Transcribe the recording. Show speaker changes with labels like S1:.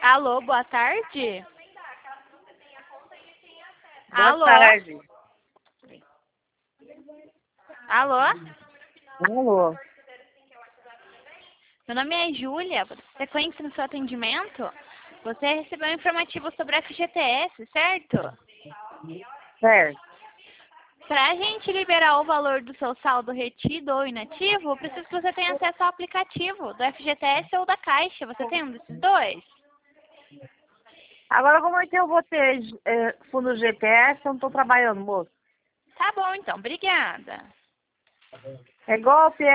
S1: Alô, boa tarde?
S2: Boa
S1: Alô?
S2: tarde.
S1: Alô?
S2: Alô.
S1: Meu nome é Júlia. Sequência no seu atendimento? Você recebeu um informativo sobre a FGTS, certo?
S2: Certo.
S1: Para a gente liberar o valor do seu saldo retido ou inativo, eu preciso que você tenha acesso ao aplicativo do FGTS ou da Caixa. Você tem um desses dois?
S2: Agora, como é que eu vou ter fundo GTS se eu não estou trabalhando, moço?
S1: Tá bom, então. Obrigada.
S2: É golpe,